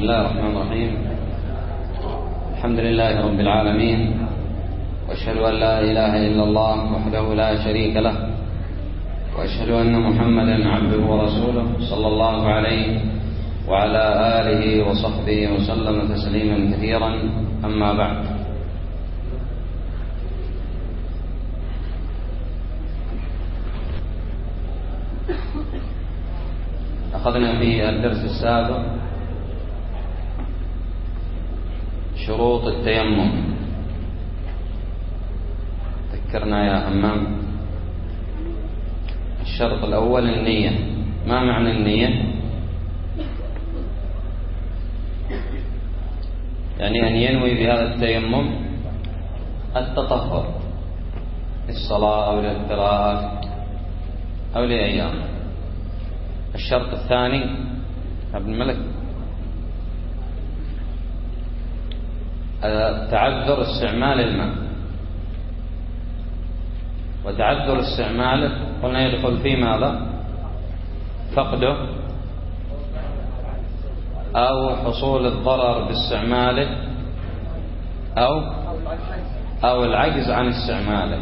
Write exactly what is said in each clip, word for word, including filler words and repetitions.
الله الرحمن الرحيم. الحمد لله رب العالمين، وأشهد أن لا إله إلا الله وحده لا شريك له، وأشهد أن محمدا عبده ورسوله صلى الله عليه وعلى آله وصحبه وسلم تسليما كثيرا. أما بعد، أخذنا في الدرس السابق شروط التيمم. ذكرنا يا همام الشرط الأول النية. ما معنى النية؟ يعني أن ينوي بهذا التيمم التطهر للصلاة أو للقراءة أو لأي أمر. الشرط الثاني ابن الملك تعذر استعمال الماء، وتعذر استعماله قلنا يدخل في ماذا؟ فقده أو حصول الضرر باستعماله أو أو العجز عن استعماله.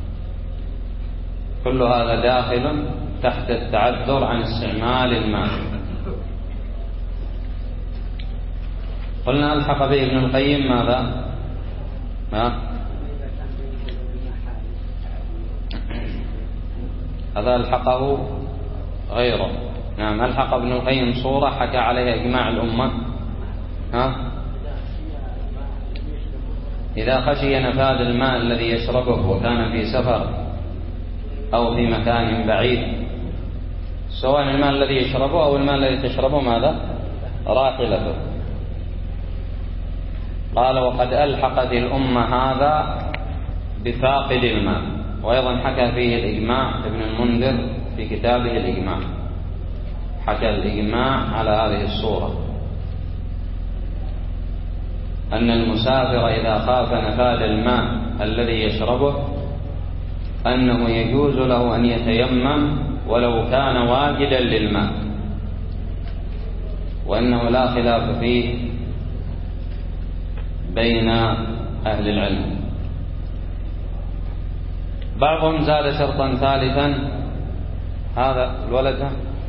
كل هذا داخل تحت التعذر عن استعمال الماء. قلنا ألحق به ابن القيم ماذا؟ ما؟ هذا ألحقه غيره. نعم، ألحق ابن القيم صورة حكى عليها إجماع الأمة. ها؟ إذا خشي نفاذ الماء الذي يشربه وكان في سفر أو في مكان بعيد، سواء الماء الذي يشربه أو الماء الذي تشربه ماذا؟ راحلته. قال وقد ألحقت الأمة هذا بفاقد الماء. وأيضا حكى فيه الإجماع ابن المنذر في كتابه الإجماع، حكى الإجماع على هذه الصورة، أن المسافر إذا خاف نفاذ الماء الذي يشربه أنه يجوز له أن يتيمم ولو كان واجدا للماء، وأنه لا خلاف فيه بين أهل العلم. بعضهم زاد شرطا ثالثا، هذا الولد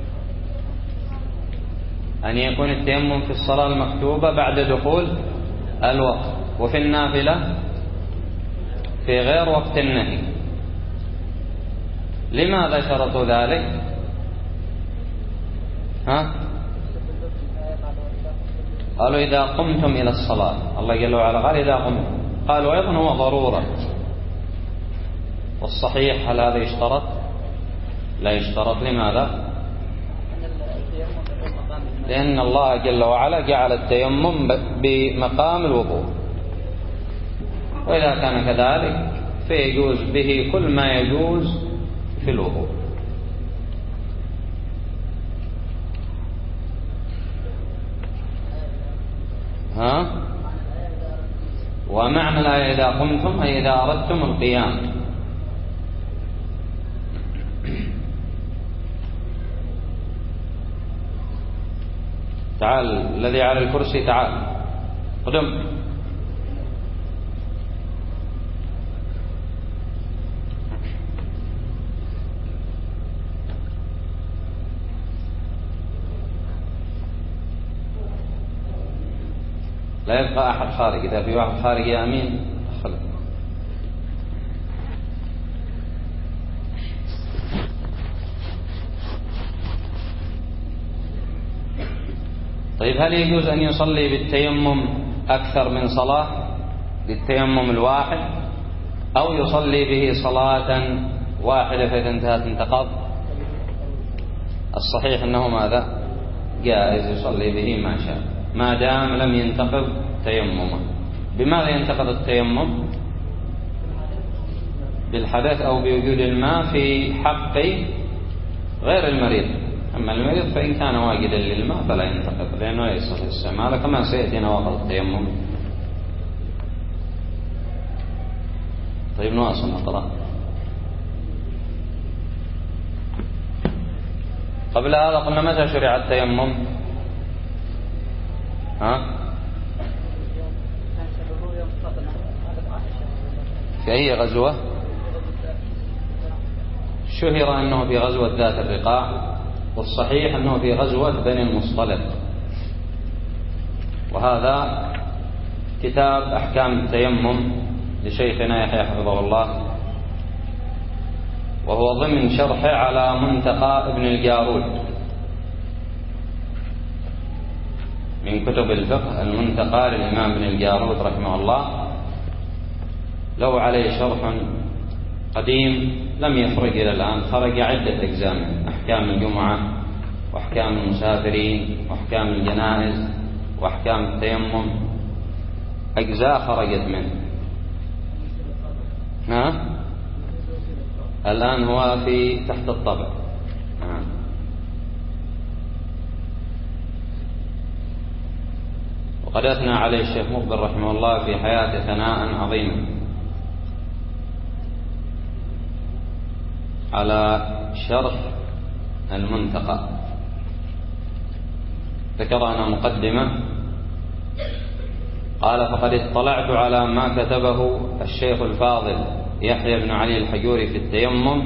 أن يكون التيمم في الصلاة المكتوبة بعد دخول الوقت، وفي النافلة في غير وقت النهي. لماذا شرطوا ذلك؟ ها؟ قالوا إذا قمتم إلى الصلاة، الله جل وعلا قال إذا قمتم. قالوا أيضا هو ضرورة. والصحيح هل هذا يشترط؟ لا يشترط. لماذا؟ لأن الله جل وعلا جعل التيمم بمقام الوضوء، وإذا كان كذلك فيجوز به كل ما يجوز في الوضوء. ها؟ ومعنى الآية إذا قمتم أي إذا أردتم القيام. تعال الذي على الكرسي، تعال قدم. لا يبقى أحد خارج. إذا في واحد خارج يا أمين دخل. طيب، هل يجوز أن يصلي بالتيمم أكثر من صلاة للتيمم الواحد، أو يصلي به صلاة واحدة فإذا انتهت انتقض؟ الصحيح أنه ماذا؟ جائز يصلي به ما شاء، ما دام لم ينتقض تيممه. بماذا ينتقض التيمم؟ بالحدث أو بوجود الماء في حق غير المريض. أما المريض فإن كان واجدا للماء فلا ينتقض، لأنه يصح استعماله كما سيأتي نواقض التيمم. طيب نواصل نقرأ. قبل هذا قلنا متى شرع التيمم؟ ها؟ في أي غزوة؟ شهر أنه في غزوة ذات الرقاع، والصحيح أنه في غزوة بني المصطلق. وهذا كتاب أحكام التيمم لشيخنا يحيى حفظه الله، وهو ضمن شرحه على منتقى ابن الجارود من كتب الفقه. المنتقى للإمام ابن الجارود رحمه الله له عليه شرح قديم لم يخرج إلى الآن، خرج عدة أجزاء منه: أحكام الجمعة، وأحكام المسافرين، وأحكام الجنائز، وأحكام التيمم، أجزاء خرجت منه. ها؟ الآن هو في تحت الطبع. ها. وقد أثنى عليه الشيخ مقبل رحمه الله في حياته ثناء عظيما على شرح المنتقى. ذكر أنا مقدمة، قال: فقد اطلعت على ما كتبه الشيخ الفاضل يحيى بن علي الحجوري في التيمم،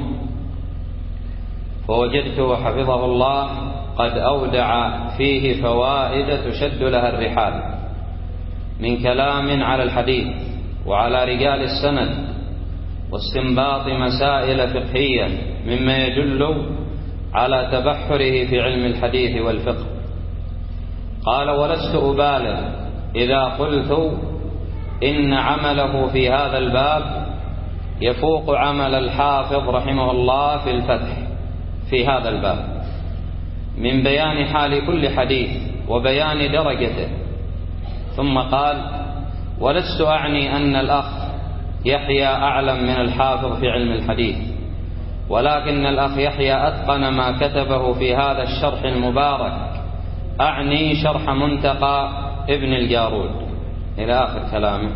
فوجدته حفظه الله قد أودع فيه فوائد تشد لها الرحال من كلام على الحديث وعلى رجال السند، واستنباط مسائل فقهية مما يدل على تبحره في علم الحديث والفقه. قال: ولست أبالغ إذا قلت إن عمله في هذا الباب يفوق عمل الحافظ رحمه الله في الفتح في هذا الباب من بيان حال كل حديث وبيان درجته. ثم قال: ولست أعني أن الأخ يحيى أعلم من الحافظ في علم الحديث، ولكن الأخ يحيى أتقن ما كتبه في هذا الشرح المبارك، أعني شرح منتقى ابن الجارود، إلى آخر كلامه.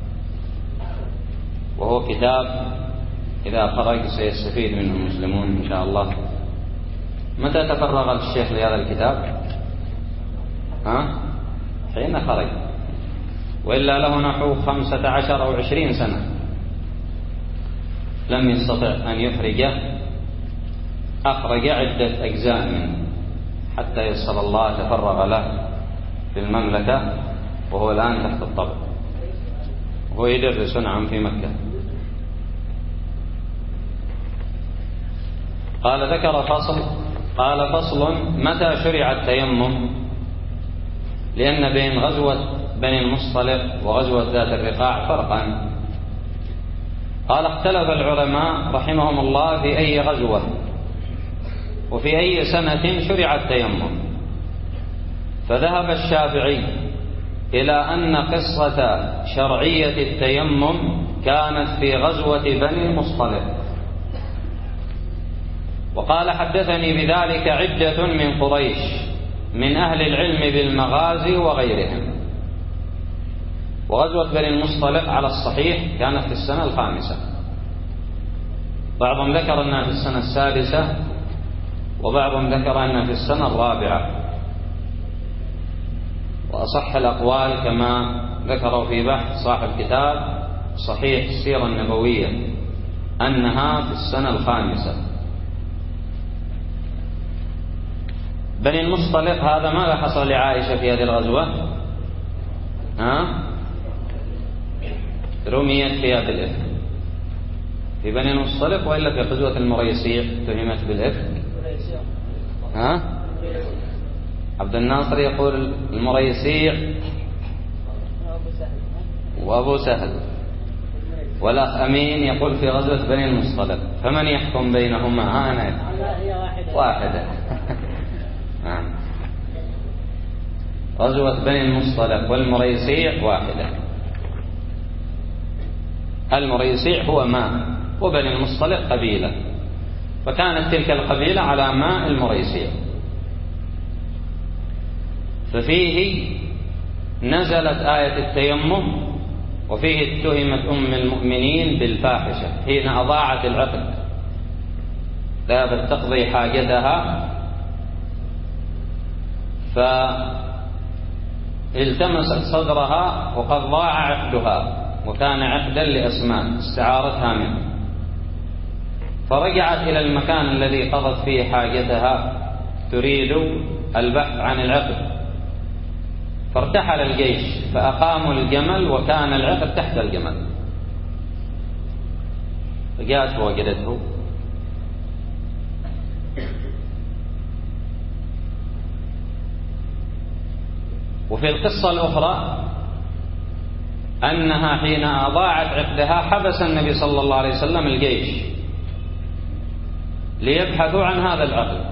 وهو كتاب إذا خرج سيستفيد منه المسلمون إن شاء الله. متى تفرغ الشيخ لهذا الكتاب؟ ها؟ حين خرج، وإلا له نحو خمسة عشر أو عشرين سنة لم يستطع أن يخرجه. أخرج عدة أجزاء منه حتى يسر الله تفرغ له في المملكة، وهو الآن تحت الطبع، وهو يدرس نعم في مكة. قال: ذكر فصل قال: فصل: متى شرع التيمم؟ لأن بين غزوة بني المصطلق وغزوة ذات الرقاع فرقا. قال: اختلف العلماء رحمهم الله في أي غزوة وفي أي سنة شرع التيمم، فذهب الشافعي إلى أن قصة شرعية التيمم كانت في غزوة بني المصطلق، وقال: حدثني بذلك عدة من قريش من أهل العلم بالمغازي وغيرهم. وغزوة بني المصطلق على الصحيح كانت في السنة الخامسة، بعضهم ذكر أنها في السنة السادسة، وبعضهم ذكر أنها في السنة الرابعة. وأصح الأقوال كما ذكروا في بحث صاحب كتاب صحيح السيرة النبوية أنها في السنة الخامسة. بني المصطلق هذا ماذا حصل لعائشة في هذه الغزوة؟ ها؟ رميت فيها بالإفك في بني المصطلق، وإلا في غزوة المريسيع تهمت بالإفك. ها؟ عبد الناصر يقول المريسيع وأبو سهل، والأخ أمين يقول في غزوة بني المصطلق، فمن يحكم بينهما؟ ها أنا واحدة. غزوة بني المصطلق والمريسيع واحدة. المريسيع هو ماء، وبني المصطلق قبيلة، فكانت تلك القبيلة على ماء المريسيع. ففيه نزلت آية التيمم، وفيه اتهمت أم المؤمنين بالفاحشة حين أضاعت العقد، ذهبت تقضي حاجتها التمست صدرها وقد ضاع عقدها، وكان عقدا لأسماء استعارتها منه، فرجعت إلى المكان الذي قضت فيه حاجتها تريد البحث عن العقد، فارتحل الجيش فأقاموا الجمل وكان العقد تحت الجمل، فجاءت ووجدته وفي القصة الأخرى أنها حين أضاعت عقدها حبس النبي صلى الله عليه وسلم الجيش ليبحثوا عن هذا العقد،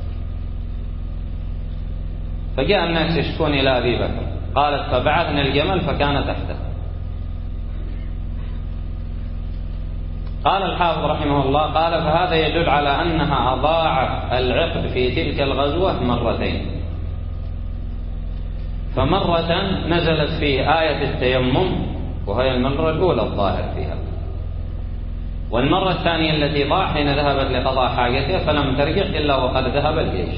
فجاء الناس يشكون إلى أبي بكر، قالت فبعثنا الجمل فكان تحته. قال الحافظ رحمه الله قال فهذا يدل على أنها أضاعت العقد في تلك الغزوة مرتين، فمرة نزلت فيه آية التيمم وهي المرة الأولى الظاهر فيها، والمرة الثانية التي ضاع حين ذهبت لقضاء حاجتها فلم ترجع إلا وقد ذهب الجيش.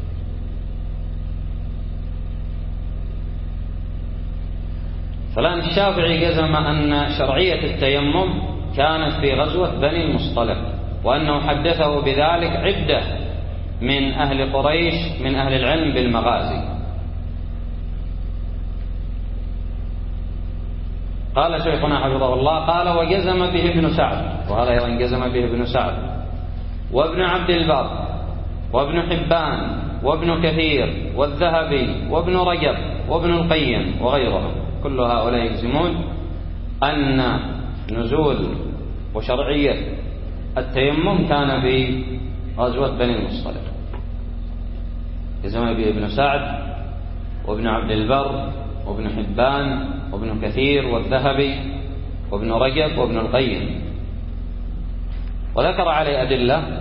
فالآن الشافعي جزم أن شرعية التيمم كانت في غزوة بني المصطلق، وأنه حدثه بذلك عدة من أهل قريش من أهل العلم بالمغازي. قال شيخنا حفظه الله قال وجزم به ابن سعد، وهذا أيضا جزم به ابن سعد وابن عبد البر وابن حبان وابن كثير والذهبي وابن رجب وابن القيم وغيرهم، كل هؤلاء يجزمون أن نزول وشرعية التيمم كان في غزوة بني المصطلق. جزم به ابن سعد وابن عبد البر وابن حبان وابن كثير والذهبي وابن رجب وابن القيم، وذكر عليه أدلة.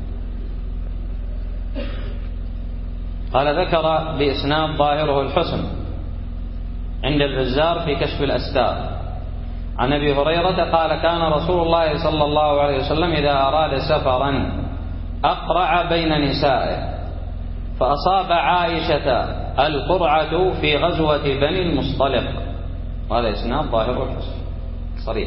قال ذكر بإسناد ظاهره الحسن عند البزار في كشف الأستار عن أبي هريرة قال كان رسول الله صلى الله عليه وسلم إذا أراد سفرا أقرع بين نسائه، فأصاب عائشة القرعة في غزوة بني المصطلق، وهذا إسناد ظاهر الحسن صريح.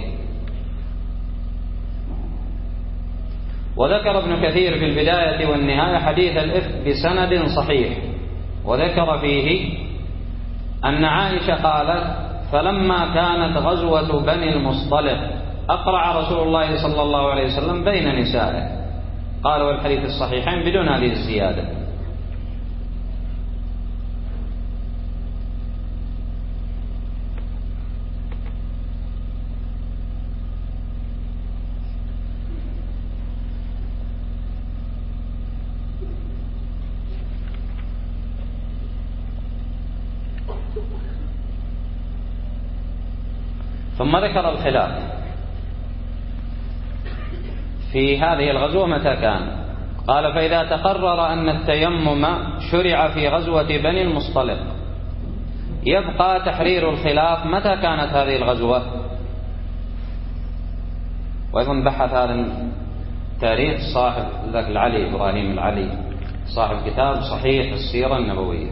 وذكر ابن كثير في البداية والنهاية حديث الإفك بسند صحيح، وذكر فيه أن عائشة قالت فلما كانت غزوة بني المصطلق أقرع رسول الله صلى الله عليه وسلم بين نسائه، قال والحديث الصحيحين بدون هذه الزيادة. ثم ذكر الخلاف في هذه الغزوة متى كان، قال فإذا تقرر أن التيمم شرع في غزوة بني المصطلق يبقى تحرير الخلاف متى كانت هذه الغزوة. وأيضا بحث هذا التاريخ صاحب ذاك العلي إبراهيم العلي صاحب كتاب صحيح السيرة النبوية.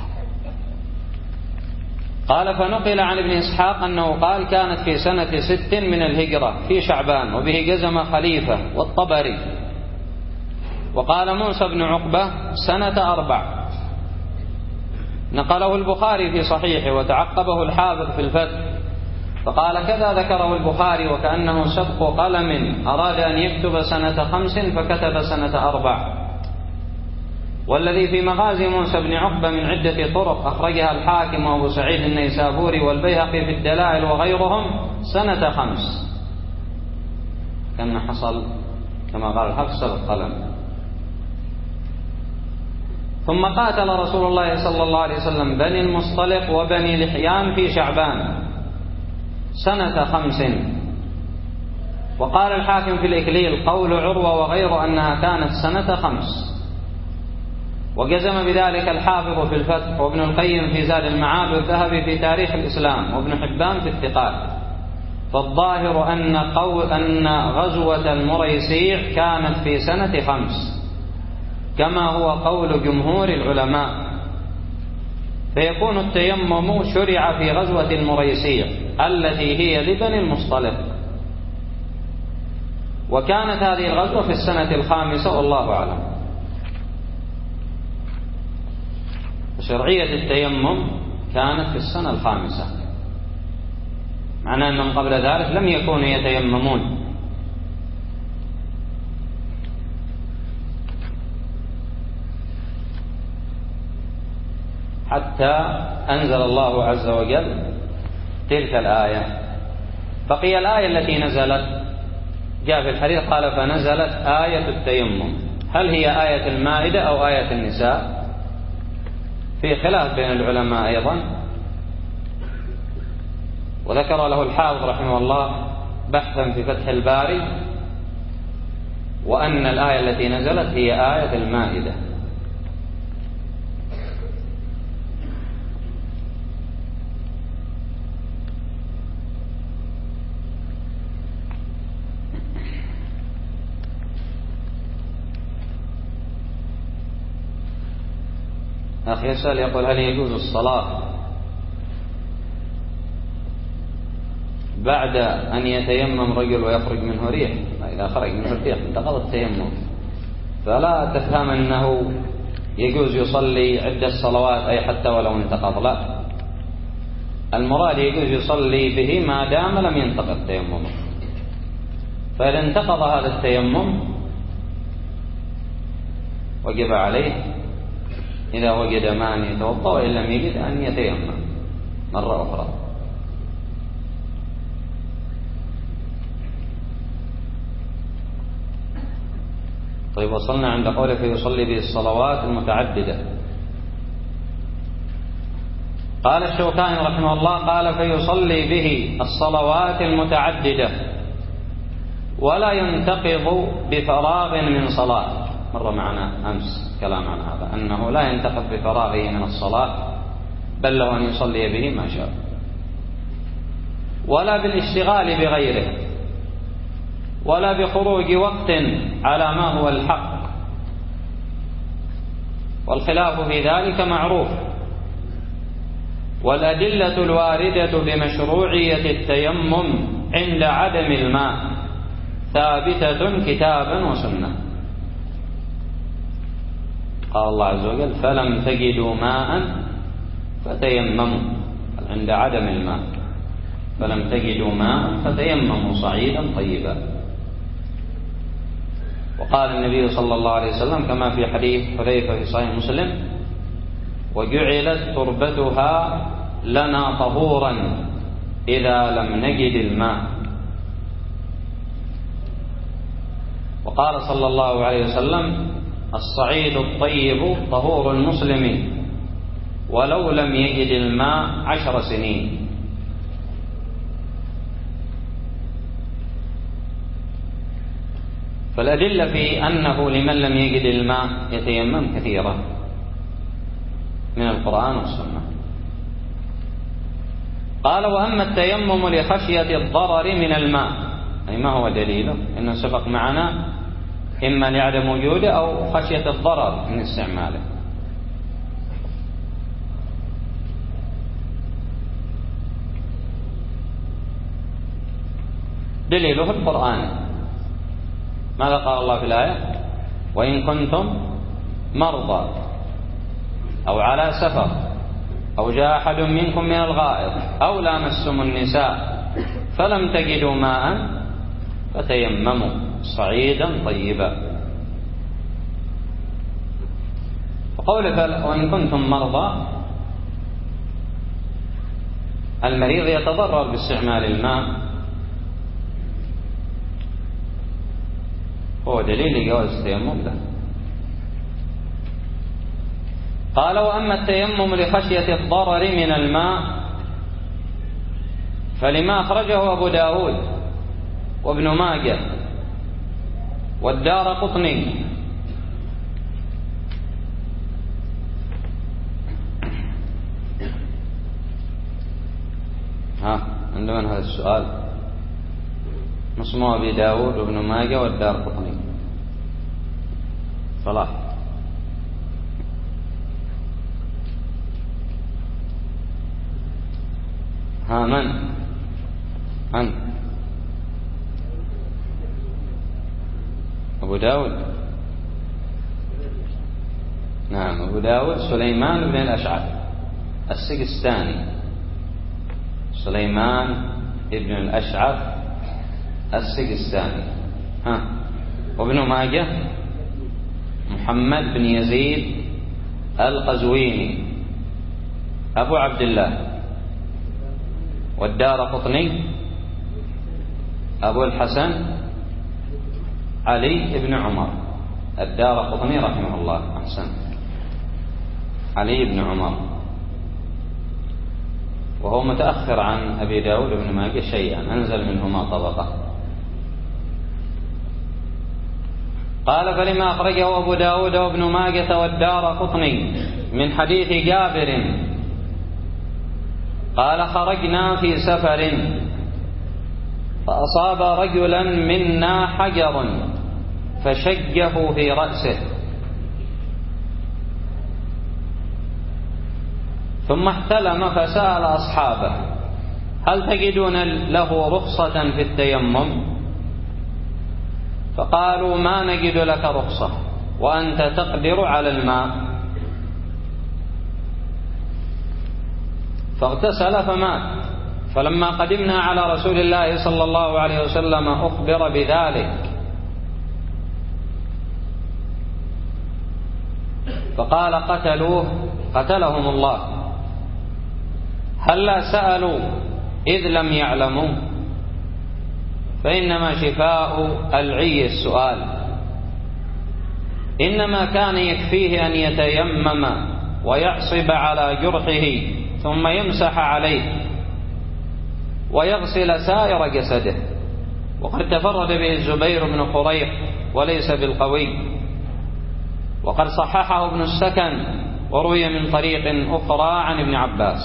قال فنقل عن ابن إسحاق أنه قال كانت في سنة ست من الهجرة في شعبان، وبه جزم خليفة والطبري. وقال موسى بن عقبة سنة أربع، نقله البخاري في صحيحه وتعقبه الحافظ في الفتح، فقال كذا ذكره البخاري وكأنه سبق قلم أراد أن يكتب سنة خمس فكتب سنة أربع. والذي في مغازي موسى بن عقبة من عدة طرق أخرجها الحاكم وأبو سعيد النيسابوري والبيهقي في الدلائل وغيرهم سنة خمس، كان حصل كما قال الحافظ سبق قلم. ثم قاتل رسول الله صلى الله عليه وسلم بني المصطلق وبني لحيان في شعبان سنة خمس. وقال الحاكم في الإكليل قول عروة وغيره أنها كانت سنة خمس، وجزم بذلك الحافظ في الفتح وابن القيم في زاد المعاد والذهبي في تاريخ الإسلام وابن حبان في الثقات. فالظاهر أن قول أن غزوة المريسيع كانت في سنة خمس كما هو قول جمهور العلماء. فيكون التيمم شرع في غزوة المريسية التي هي لبني المصطلق، وكانت هذه الغزوة في السنة الخامسة والله أعلم. شرعية التيمم كانت في السنة الخامسة، معناه أنهم قبل ذلك لم يكونوا يتيممون. حتى أنزل الله عز وجل تلك الآية. بقي الآية التي نزلت، جاء في الحديث قال فنزلت آية التيمم. هل هي آية المائدة أو آية النساء؟ في خلاف بين العلماء أيضا، وذكر له الحافظ رحمه الله بحثا في فتح الباري، وأن الآية التي نزلت هي آية المائدة. أخي يسأل يقول هل يجوز الصلاة بعد أن يتيمم رجل ويخرج منه ريح؟ إذا خرج منه الريح انتقض التيمم، فلا تفهم أنه يجوز يصلي عدة صلوات أي حتى ولو انتقض، لا، المراد يجوز يصلي به ما دام لم ينتقض تيممه. فإذا انتقض هذا التيمم وجب عليه إذا وجد ماء أن يتوضأ، وإن لم يجد أن يتيمم مرة أخرى. طيب، وصلنا عند قوله فيصلي به الصلوات المتعددة. قال الشوكاني رحمه الله قال فيصلي به الصلوات المتعددة ولا ينتقض بفراغ من صلاة. مر معنا أمس كلام عن هذا، أنه لا ينتقض بفراغه من الصلاة، بل له أن يصلي به ما شاء، ولا بالاشتغال بغيره، ولا بخروج وقت على ما هو الحق، والخلاف في ذلك معروف. والأدلة الواردة بمشروعية التيمم عند عدم الماء ثابتة كتابا وسنة. قال الله عز وجل فلم تجدوا ماء فتيمموا، عند عدم الماء فلم تجدوا ماء فتيمموا صعيدا طيبا. وقال النبي صلى الله عليه وسلم كما في حديث حذيفة في صحيح مسلم وجعلت تربتها لنا طهورا إذا لم نجد الماء. وقال صلى الله عليه وسلم الصعيد الطيب طهور المسلم ولو لم يجد الماء عشر سنين. فالأدلة في أنه لمن لم يجد الماء يتيمم كثيرة من القرآن والسنة. قال وأما التيمم لخشية الضرر من الماء، أي ما هو دليله؟ إنه سبق معنا إما لعدم وجوده أو خشية الضرر من استعماله. دليله القرآن. ماذا قال الله في الآية؟ وإن كنتم مرضى أو على سفر أو جاء أحد منكم من الغائط أو لامستم النساء فلم تجدوا ماء فتيمموا صعيدا طيبا. وقوله وإن كنتم مرضى، المريض يتضرر باستعمال الماء، هو دليل جواز التيمم له. قال وأما التيمم لخشية الضرر من الماء فلما أخرجه أبو داود وابن ماجه والدار قطني ها عندما هذا السؤال مسموع أبي داود وابن ماجه والدار قطني صلاح. ها من أنت؟ أبو داود. نعم أبو داود سليمان بن الأشعث السجستاني، سليمان بن الأشعث السجستاني. ها وابن ماجه محمد بن يزيد القزويني أبو عبد الله. والدارقطني أبو الحسن علي بن عمر. الدارقطني رحمه الله أحسن، علي بن عمر، وهو متأخر عن أبي داود بن ماجه شيئا، أنزل منهما طبقة. قال فلما أخرجه أبو داود وابن ماجه والدارقطني من حديث جابر قال خرجنا في سفر فأصاب رجلا منا حجر فشجه في رأسه، ثم احتلم فسأل أصحابه هل تجدون له رخصة في التيمم؟ فقالوا ما نجد لك رخصة وأنت تقدر على الماء. فاغتسل فمات. فلما قدمنا على رسول الله صلى الله عليه وسلم أخبر بذلك فقال قتلوه قتلهم الله، هلا سألوا إذ لم يعلموا؟ فإنما شفاء العي السؤال. إنما كان يكفيه أن يتيمم ويعصب على جرحه ثم يمسح عليه ويغسل سائر جسده. وقد تفرد به الزبير بن خريق وليس بالقوي، وقد صححه ابن السكن وروي من طريق أخرى عن ابن عباس.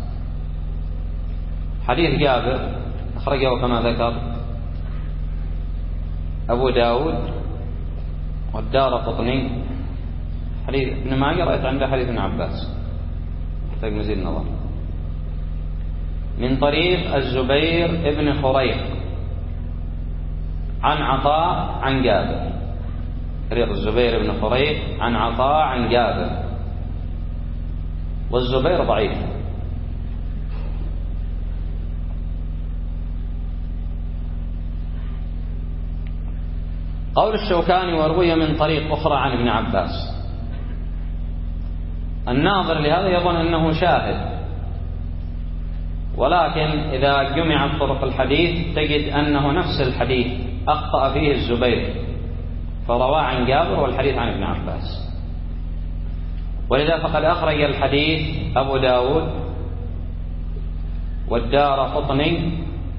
حديث جابر أخرجه كما ذكر أبو داود والدارقطني. حديث ابن ماجه رأيت عنده حديث ابن عباس، يحتاج مزيد نظر، من طريق الزبير بن خريق عن عطاء عن جابر. طريق الزبير بن خريق عن عطاء عن جابر، والزبير ضعيف. قول الشوكاني وروي من طريق أخرى عن ابن عباس. الناظر لهذا يظن أنه شاهد، ولكن إذا جمعت طرق الحديث تجد أنه نفس الحديث أخطأ فيه الزبير فروى عن جابر والحديث عن ابن عباس. ولذا فقد أخرج الحديث أبو داود والدارقطني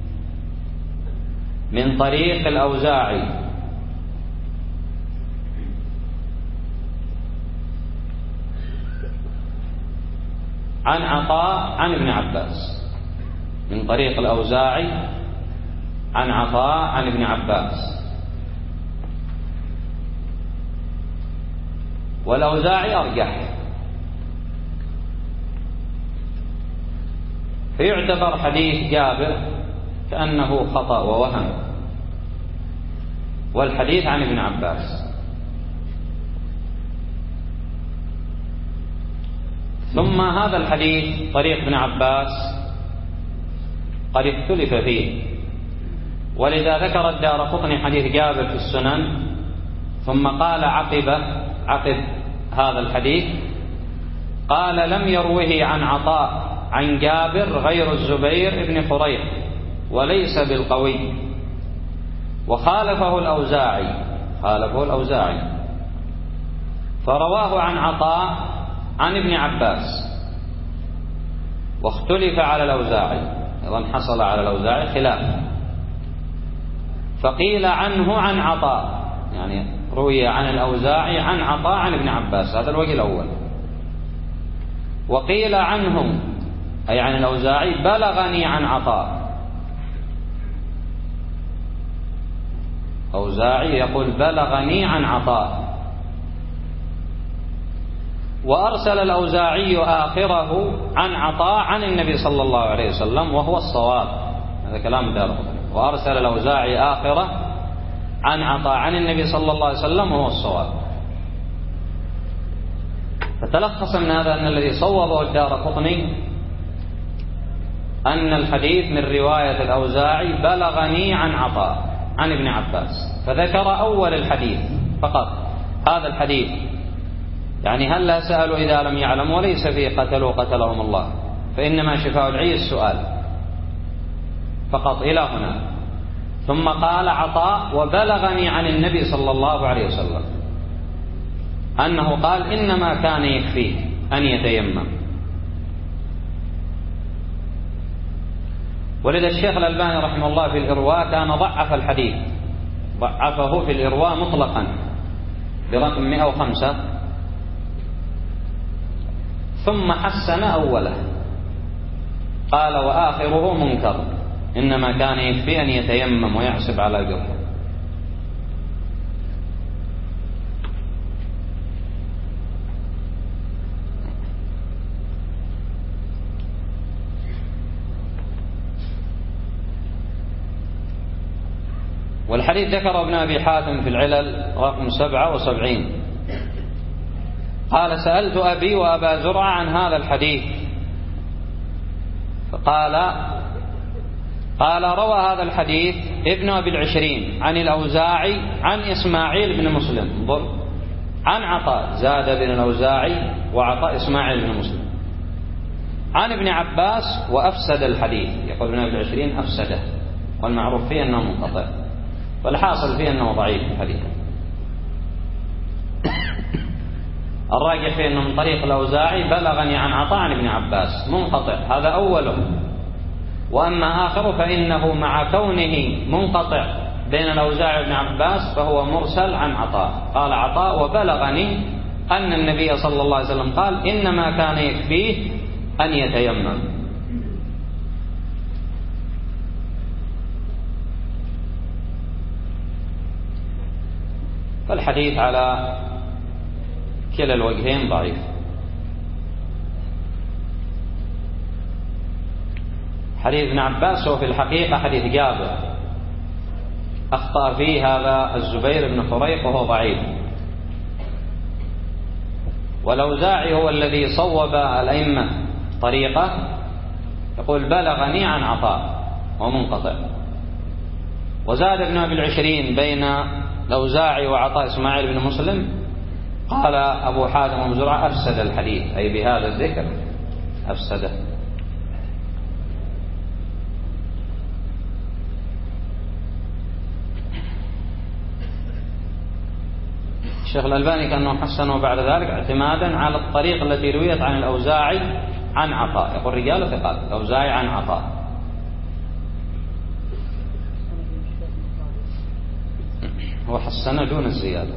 من طريق الأوزاعي عن عطاء عن ابن عباس، من طريق الأوزاعي عن عطاء عن ابن عباس. والأوزاعي أرجح، فيعتبر حديث جابر كأنه خطأ ووهم، والحديث عن ابن عباس. ثم هذا الحديث طريق ابن عباس قد اختلف فيه، ولذا ذكر الدارقطني حديث جابر في السنن، ثم قال عقب عقب هذا الحديث قال لم يروه عن عطاء عن جابر غير الزبير بن خريق وليس بالقوي، وخالفه الأوزاعي خالفه الأوزاعي فرواه عن عطاء عن ابن عباس، واختلف على الأوزاعي، أيضا حصل على الأوزاعي خلاف، فقيل عنه عن عطاء، يعني روي عن الأوزاعي عن عطاء عن ابن عباس، هذا الوجه الأول. وقيل عنهم أي عن الأوزاعي بلغني عن عطاء، أوزاعي يقول بلغني عن عطاء. وأرسل الأوزاعي آخره عن عطاء عن النبي صلى الله عليه وسلم وهو الصواب. هذا كلام دارقطني. وأرسل الأوزاعي آخره عن عطاء عن النبي صلى الله عليه وسلم وهو الصواب. فتلخص من هذا أن الذي صوبه الدارقطني أن الحديث من رواية الأوزاعي بلغني عن عطاء عن ابن عباس، فذكر أول الحديث فقط. هذا الحديث يعني هل سألوا إذا لم يعلموا وليس فيه قتلوا قتلهم الله، فإنما شفاء العي السؤال فقط إلى هنا. ثم قال عطاء وبلغني عن النبي صلى الله عليه وسلم أنه قال إنما كان يكفيه أن يتيمم. ولذا الشيخ الألباني رحمه الله في الإرواء كان ضعف الحديث، ضعفه في الإرواء مطلقا برقم مئة وخمسة، ثم حسن أوله قال وآخره منكر، إنما كان يكفي أن يتيمم ويحسب على جرحه. والحديث ذكر ابن أبي حاتم في العلل رقم سبعة وسبعين قال سألت أبي وأبا زرعة عن هذا الحديث فقال قال روى هذا الحديث ابن أبي العشرين عن الأوزاعي عن إسماعيل بن مسلم، انظر، عن عطاء، زاد بن الأوزاعي وعطاء إسماعيل بن مسلم عن ابن عباس وأفسد الحديث. يقول ابن أبي العشرين أفسده، والمعروف فيه أنه منقطع، والحاصل فيه أنه ضعيف الحديث. الراجح فيه أنه من طريق الأوزاعي بلغني عن عطاء عن ابن عباس منقطع، هذا أوله. وأما آخره فإنه مع كونه منقطع بين الأوزاعي وابن عباس فهو مرسل عن عطاء. قال عطاء وبلغني أن النبي صلى الله عليه وسلم قال إنما كان يكفيه أن يتيمم. فالحديث على كلا الوجهين ضعيف. حديث ابن عباس هو في الحقيقة حديث جابر، أخطأ فيه هذا الزبير بن خريق وهو ضعيف. والأوزاعي هو الذي صوب الأئمة طريقة، يقول بلغني عن عطاء ومنقطع. وزاد ابن أبي العشرين بين الأوزاعي وعطاء إسماعيل بن مسلم، قال أبو حاتم وأبو زرعة أفسد الحديث، أي بهذا الذكر أفسده. الشيخ الألباني كأنه حسنه بعد ذلك اعتمادا على الطريق التي رويت عن الأوزاعي عن عطاء، يقول رجال ثقات الأوزاعي عن عطاء. وحسن دون الزيادة.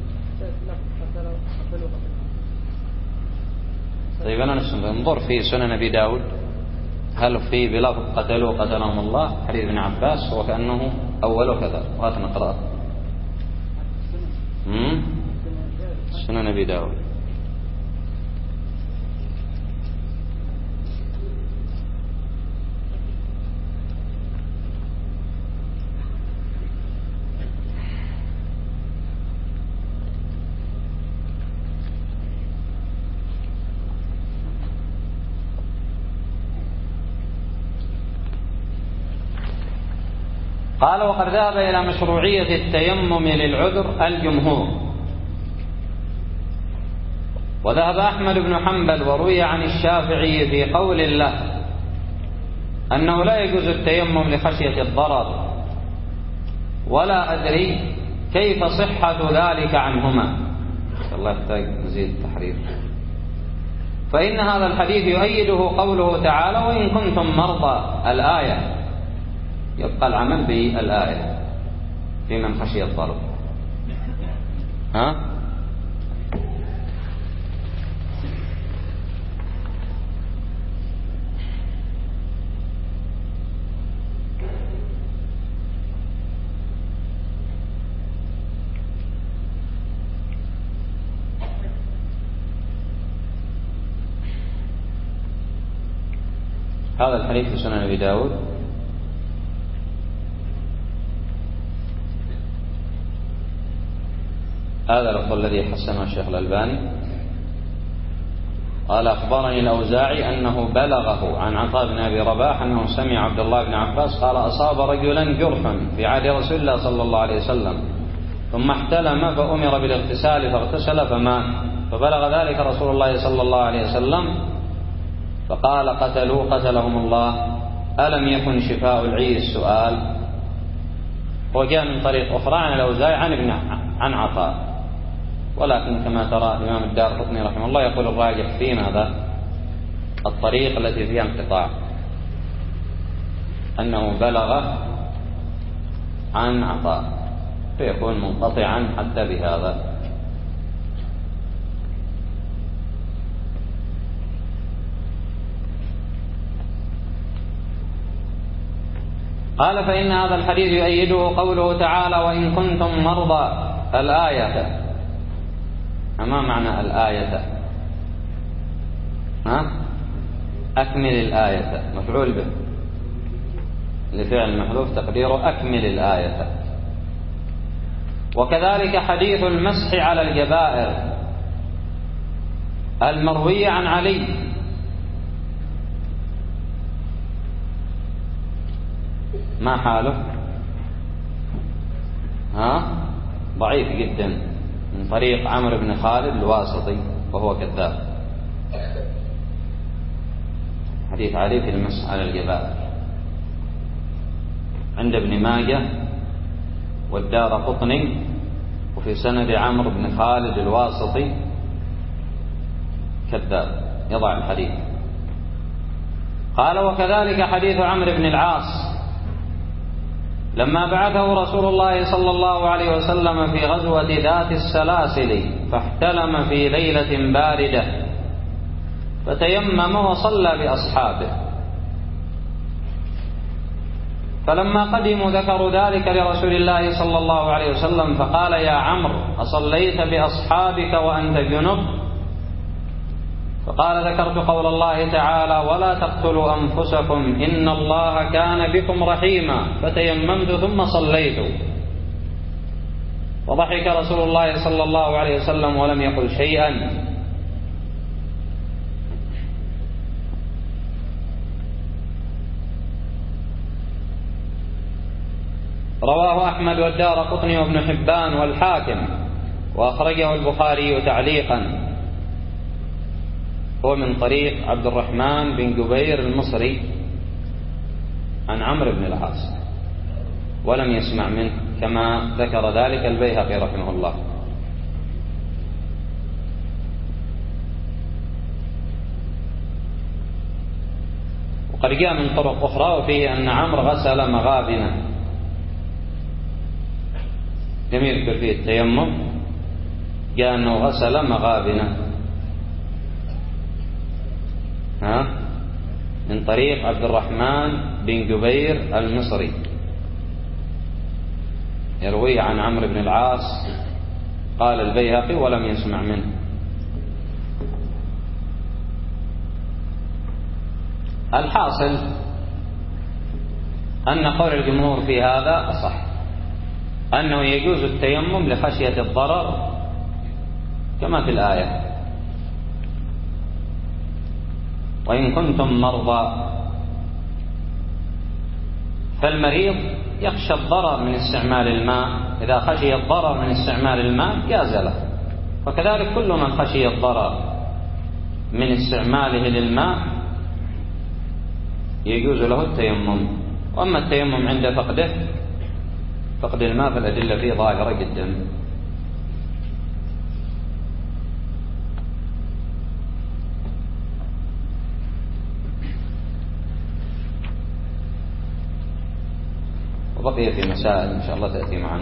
طيب أنا ننظر في سنن أبي داود هل في بلفظ قتلوا قتلهم الله حديث ابن عباس وكأنه أول كذا، وهات نقرأ سنن أبي داود. قال وقد ذهب إلى مشروعية التيمم للعذر الجمهور، وذهب أحمد بن حنبل وروي عن الشافعي في قول الله أنه لا يجوز التيمم لخشية الضرر، ولا أدري كيف صحة ذلك عنهما. الله يحتاج مزيد تحرير. فإن هذا الحديث يؤيده قوله تعالى وإن كنتم مرضى الآية، يبقى العمل بالآية في من خشي الضرر. ها هذا الحديث في سنن أبي داود. هذا اللفظ الذي حسنه الشيخ الألباني. قال أخبرني الأوزاعي أنه بلغه عن عطاء بن أبي رباح أنه سمع عبد الله بن عباس قال أصاب رجلا جرح في عهد رسول الله صلى الله عليه وسلم ثم احتلم فأمر بالاغتسال فاغتسل فمات، فبلغ ذلك رسول الله صلى الله عليه وسلم فقال قتلوا قتلهم الله، ألم يكن شفاء العي السؤال. وجاء من طريق أخرى عن الأوزاعي عن ابن عن عطاء، ولكن كما ترى الإمام الدارقطني رحمه الله يقول الراجح فينا هذا الطريق التي فيها انقطاع أنه بلغ عن عطاء، فيكون منقطعا حتى بهذا. قال فإن هذا الحديث يؤيده قوله تعالى وإن كنتم مرضى الآية. ما معنى الآية؟ ها؟ أكمل الآية، مفعول به لفعل محذوف تقديره أكمل الآية. وكذلك حديث المسح على الجبائر المروي عن علي ما حاله؟ ها؟ ضعيف جدا من طريق عمرو بن خالد الواسطي وهو كذاب. حديث علي في المسح على الجبائر عند ابن ماجه والدارقطني وفي سند عمرو بن خالد الواسطي كذاب يضع الحديث. قال وكذلك حديث عمرو بن العاص لما بعثه رسول الله صلى الله عليه وسلم في غزوة ذات السلاسل فاحتلم في ليلة باردة فتيمم وصلى بأصحابه، فلما قدموا ذكروا ذلك لرسول الله صلى الله عليه وسلم فقال يا عمرو أصليت بأصحابك وأنت جنب؟ فقال ذكرت قول الله تعالى ولا تقتلوا أنفسكم إن الله كان بكم رحيما فتيممت ثم صليت. وضحك رسول الله صلى الله عليه وسلم ولم يقل شيئا. رواه أحمد والدارقطني وابن حبان والحاكم وأخرجه البخاري تعليقا، هو من طريق عبد الرحمن بن جبير المصري عن عمرو بن العاص ولم يسمع منه كما ذكر ذلك البيهقي رحمه الله. وقد جاء من طرق أخرى وفيه أن عمرو غسل مغابنا، لم يذكر فيه التيمم، جاء أنه غسل مغابنا ها من طريق عبد الرحمن بن جبير المصري يروي عن عمرو بن العاص قال البيهقي ولم يسمع منه. الحاصل أن قول الجمهور في هذا أصح، أنه يجوز التيمم لخشية الضرر كما في الآية وإن كنتم مرضى، فالمريض يخشى الضرر من استعمال الماء، إذا خشي الضرر من استعمال الماء جاز له، وكذلك كل من خشي الضرر من استعماله للماء يجوز له التيمم. وأما التيمم عند فقده فقد الماء فالأدلة فيه ظاهرة جدا. وبقي في مسائل إن شاء الله تأتي معنا.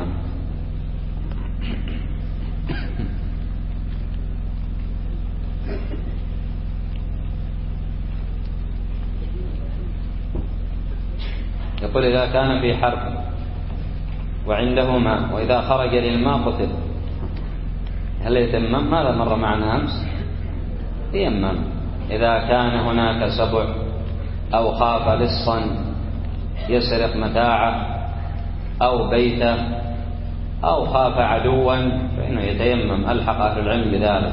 يقول إذا كان في حرب وعنده ماء وإذا خرج للماء قتل هل يتيمم؟ ماذا مر معنا أمس؟ يتيمم إذا كان هناك سبع أو خاف لصا يسرق متاعه أو بيته أو خاف عدوا فإنه يتيمم. ألحق أهل العلم بذلك.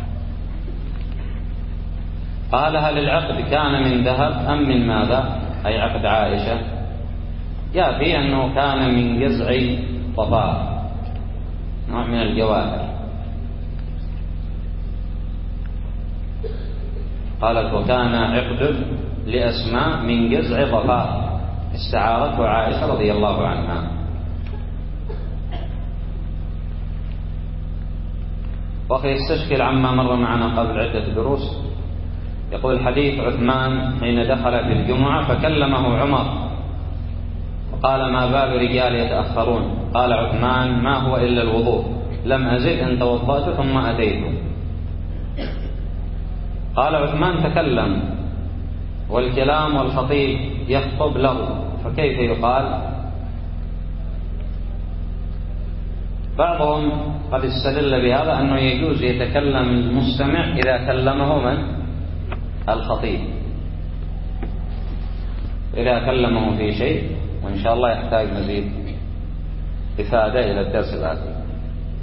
قال هل العقد كان من ذهب أم من ماذا؟ أي عقد عائشة. يأتي أنه كان من جزع طفاء، نوع من الجواهر. قالت وكان عقد لأسماء من جزع طفاء استعارته عائشة رضي الله عنها. وأخي يستشكل عما مر معنا قبل عدة دروس. يقول حديث عثمان حين دخل في الجمعة فكلمه عمر وقال ما بال رجال يتأخرون؟ قال عثمان ما هو إلا الوضوء، لم أزد أن توضأت ثم أتيت. قال عثمان تكلم والكلام والخطيب يخطب له فكيف يقال؟ بعضهم قد استدل بهذا أنه يجوز يتكلم المستمع إذا كلمه من؟ الخطيب، إذا كلمه في شيء. وإن شاء الله يحتاج مزيد إفادة إلى الدرس الآتي.